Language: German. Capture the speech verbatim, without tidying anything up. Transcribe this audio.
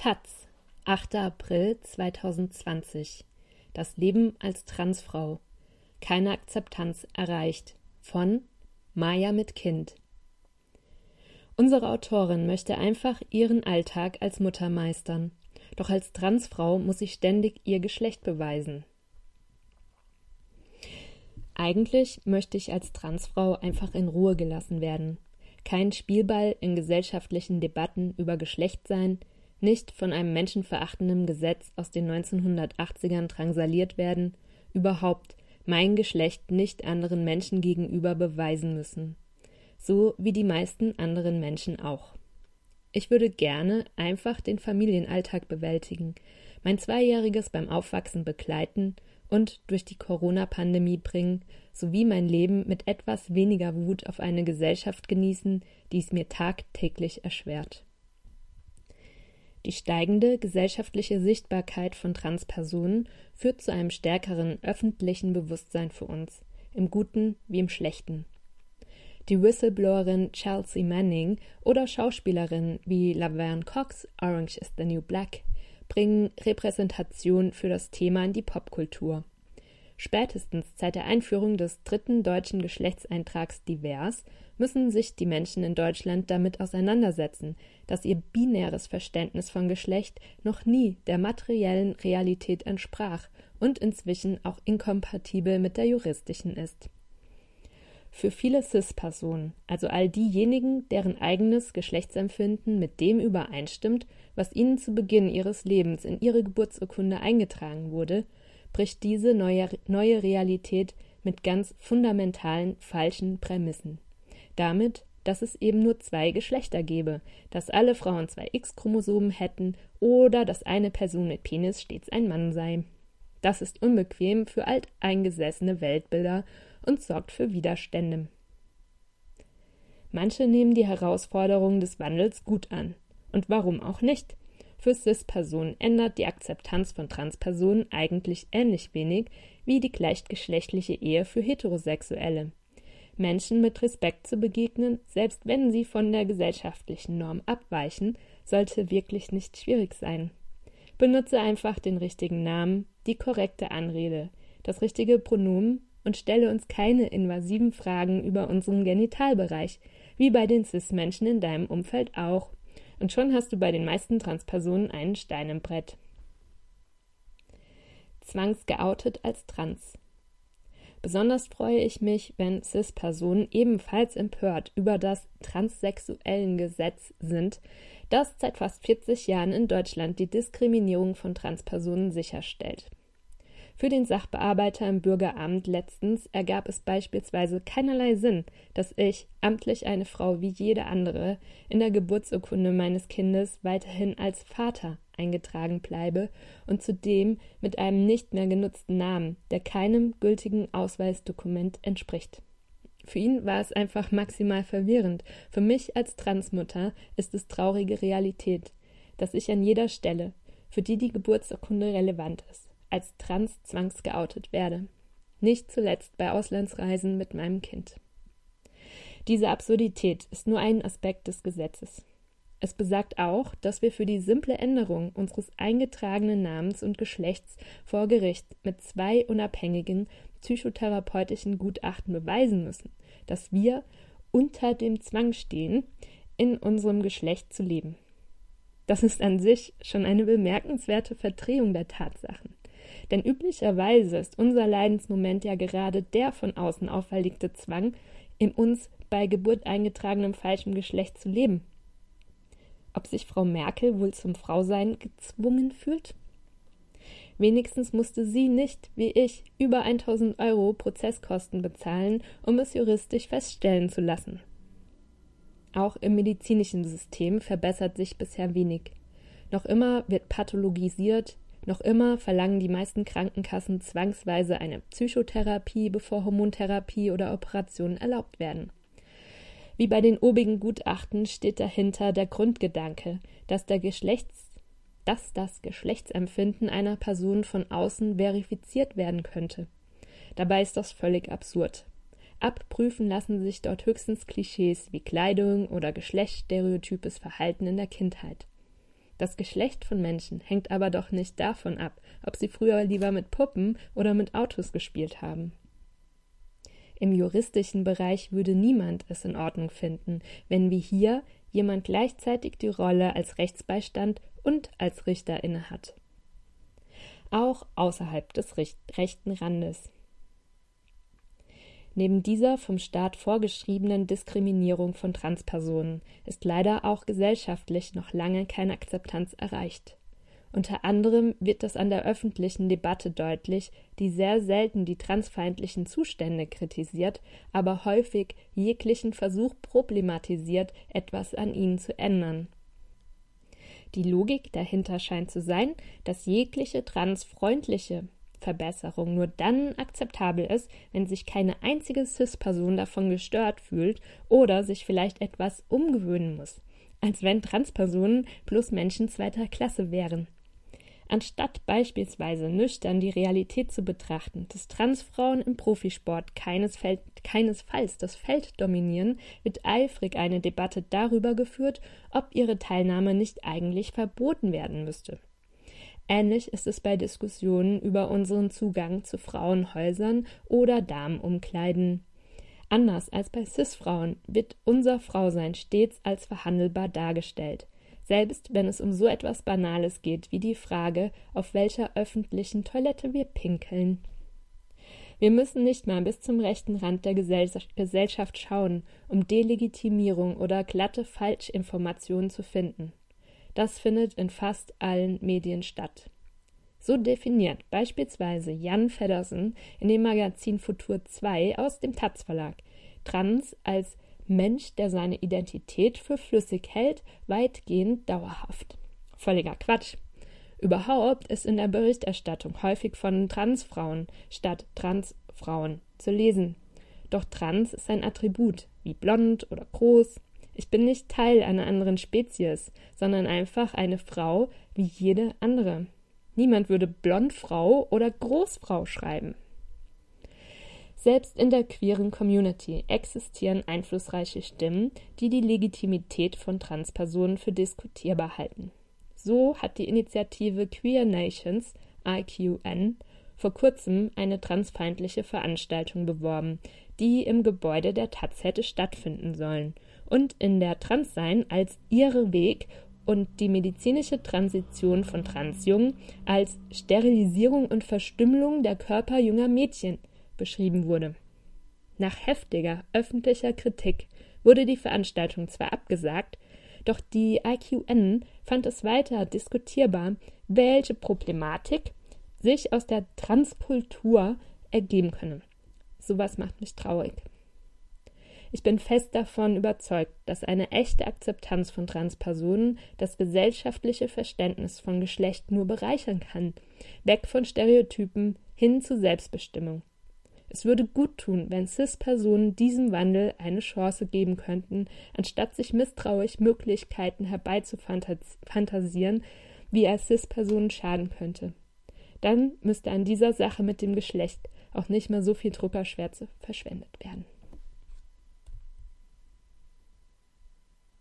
Taz, achter April zweitausendzwanzig. Das Leben als Transfrau. Keine Akzeptanz erreicht. Von Maja mit Kind. Unsere Autorin möchte einfach ihren Alltag als Mutter meistern. Doch als Transfrau muss sie ständig ihr Geschlecht beweisen. Eigentlich möchte ich als Transfrau einfach in Ruhe gelassen werden. Kein Spielball in gesellschaftlichen Debatten über Geschlecht sein, nicht von einem menschenverachtenden Gesetz aus den neunzehnhundertachtzigern drangsaliert werden, überhaupt mein Geschlecht nicht anderen Menschen gegenüber beweisen müssen. So wie die meisten anderen Menschen auch. Ich würde gerne einfach den Familienalltag bewältigen, mein Zweijähriges beim Aufwachsen begleiten und durch die Corona-Pandemie bringen, sowie mein Leben mit etwas weniger Wut auf eine Gesellschaft genießen, die es mir tagtäglich erschwert. Die steigende gesellschaftliche Sichtbarkeit von Transpersonen führt zu einem stärkeren öffentlichen Bewusstsein für uns, im Guten wie im Schlechten. Die Whistleblowerin Chelsea Manning oder Schauspielerinnen wie Laverne Cox, Orange is the New Black, bringen Repräsentation für das Thema in die Popkultur. Spätestens seit der Einführung des dritten deutschen Geschlechtseintrags divers müssen sich die Menschen in Deutschland damit auseinandersetzen, dass ihr binäres Verständnis von Geschlecht noch nie der materiellen Realität entsprach und inzwischen auch inkompatibel mit der juristischen ist. Für viele Cis-Personen, also all diejenigen, deren eigenes Geschlechtsempfinden mit dem übereinstimmt, was ihnen zu Beginn ihres Lebens in ihre Geburtsurkunde eingetragen wurde, bricht diese neue, neue Realität mit ganz fundamentalen falschen Prämissen. Damit, dass es eben nur zwei Geschlechter gäbe, dass alle Frauen zwei X-Chromosomen hätten oder dass eine Person mit Penis stets ein Mann sei. Das ist unbequem für alteingesessene Weltbilder und sorgt für Widerstände. Manche nehmen die Herausforderungen des Wandels gut an. Und warum auch nicht? Für Cis-Personen ändert die Akzeptanz von Transpersonen eigentlich ähnlich wenig wie die gleichgeschlechtliche Ehe für Heterosexuelle. Menschen mit Respekt zu begegnen, selbst wenn sie von der gesellschaftlichen Norm abweichen, sollte wirklich nicht schwierig sein. Benutze einfach den richtigen Namen, die korrekte Anrede, das richtige Pronomen und stelle uns keine invasiven Fragen über unseren Genitalbereich, wie bei den Cis-Menschen in deinem Umfeld auch. Und schon hast du bei den meisten Transpersonen einen Stein im Brett. Zwangsgeoutet als Trans. Besonders freue ich mich, wenn Cis-Personen ebenfalls empört über das Transsexuellengesetz sind, das seit fast vierzig Jahren in Deutschland die Diskriminierung von Transpersonen sicherstellt. Für den Sachbearbeiter im Bürgeramt letztens ergab es beispielsweise keinerlei Sinn, dass ich, amtlich eine Frau wie jede andere, in der Geburtsurkunde meines Kindes weiterhin als Vater eingetragen bleibe und zudem mit einem nicht mehr genutzten Namen, der keinem gültigen Ausweisdokument entspricht. Für ihn war es einfach maximal verwirrend. Für mich als Transmutter ist es traurige Realität, dass ich an jeder Stelle, für die die Geburtsurkunde relevant ist, als trans zwangsgeoutet werde. Nicht zuletzt bei Auslandsreisen mit meinem Kind. Diese Absurdität ist nur ein Aspekt des Gesetzes. Es besagt auch, dass wir für die simple Änderung unseres eingetragenen Namens und Geschlechts vor Gericht mit zwei unabhängigen psychotherapeutischen Gutachten beweisen müssen, dass wir unter dem Zwang stehen, in unserem Geschlecht zu leben. Das ist an sich schon eine bemerkenswerte Verdrehung der Tatsachen. Denn üblicherweise ist unser Leidensmoment ja gerade der von außen auferlegte Zwang, in uns bei Geburt eingetragenem falschem Geschlecht zu leben. Ob sich Frau Merkel wohl zum Frausein gezwungen fühlt? Wenigstens musste sie nicht, wie ich, über tausend Euro Prozesskosten bezahlen, um es juristisch feststellen zu lassen. Auch im medizinischen System verbessert sich bisher wenig. Noch immer wird pathologisiert, noch immer verlangen die meisten Krankenkassen zwangsweise eine Psychotherapie, bevor Hormontherapie oder Operationen erlaubt werden. Wie bei den obigen Gutachten steht dahinter der Grundgedanke, dass, der Geschlechts, dass das Geschlechtsempfinden einer Person von außen verifiziert werden könnte. Dabei ist das völlig absurd. Abprüfen lassen sich dort höchstens Klischees wie Kleidung oder geschlechtsstereotypes Verhalten in der Kindheit. Das Geschlecht von Menschen hängt aber doch nicht davon ab, ob sie früher lieber mit Puppen oder mit Autos gespielt haben. Im juristischen Bereich würde niemand es in Ordnung finden, wenn wie hier jemand gleichzeitig die Rolle als Rechtsbeistand und als Richter innehat. Auch außerhalb des rechten Randes. Neben dieser vom Staat vorgeschriebenen Diskriminierung von Transpersonen ist leider auch gesellschaftlich noch lange keine Akzeptanz erreicht. Unter anderem wird das an der öffentlichen Debatte deutlich, die sehr selten die transfeindlichen Zustände kritisiert, aber häufig jeglichen Versuch problematisiert, etwas an ihnen zu ändern. Die Logik dahinter scheint zu sein, dass jegliche transfreundliche Verbesserung nur dann akzeptabel ist, wenn sich keine einzige Cis-Person davon gestört fühlt oder sich vielleicht etwas umgewöhnen muss, als wenn Transpersonen plus Menschen zweiter Klasse wären. Anstatt beispielsweise nüchtern die Realität zu betrachten, dass Transfrauen im Profisport keinesfalls, keinesfalls das Feld dominieren, wird eifrig eine Debatte darüber geführt, ob ihre Teilnahme nicht eigentlich verboten werden müsste. Ähnlich ist es bei Diskussionen über unseren Zugang zu Frauenhäusern oder Damenumkleiden. Anders als bei Cis-Frauen wird unser Frausein stets als verhandelbar dargestellt, selbst wenn es um so etwas Banales geht wie die Frage, auf welcher öffentlichen Toilette wir pinkeln. Wir müssen nicht mal bis zum rechten Rand der Gesellschaft schauen, um Delegitimierung oder glatte Falschinformationen zu finden. Das findet in fast allen Medien statt. So definiert beispielsweise Jan Feddersen in dem Magazin Futur zwei aus dem Taz Verlag Trans als Mensch, der seine Identität für flüssig hält, weitgehend dauerhaft. Völliger Quatsch. Überhaupt ist in der Berichterstattung häufig von Transfrauen statt Transfrauen zu lesen. Doch Trans ist ein Attribut, wie blond oder groß. Ich bin nicht Teil einer anderen Spezies, sondern einfach eine Frau wie jede andere. Niemand würde Blondfrau oder Großfrau schreiben. Selbst in der queeren Community existieren einflussreiche Stimmen, die die Legitimität von Transpersonen für diskutierbar halten. So hat die Initiative Queer Nations, I Q N, vor kurzem eine transfeindliche Veranstaltung beworben, die im Gebäude der Taz hätte stattfinden sollen und in der Transsein als ihre Weg und die medizinische Transition von Transjungen als Sterilisierung und Verstümmelung der Körper junger Mädchen beschrieben wurde. Nach heftiger öffentlicher Kritik wurde die Veranstaltung zwar abgesagt, doch die I Q N fand es weiter diskutierbar, welche Problematik sich aus der Transkultur ergeben könne. Sowas macht mich traurig. Ich bin fest davon überzeugt, dass eine echte Akzeptanz von Transpersonen das gesellschaftliche Verständnis von Geschlecht nur bereichern kann, weg von Stereotypen hin zu Selbstbestimmung. Es würde gut tun, wenn Cis-Personen diesem Wandel eine Chance geben könnten, anstatt sich misstrauisch Möglichkeiten herbeizufantasieren, wie er Cis-Personen schaden könnte. Dann müsste an dieser Sache mit dem Geschlecht auch nicht mehr so viel Druckerschwärze verschwendet werden.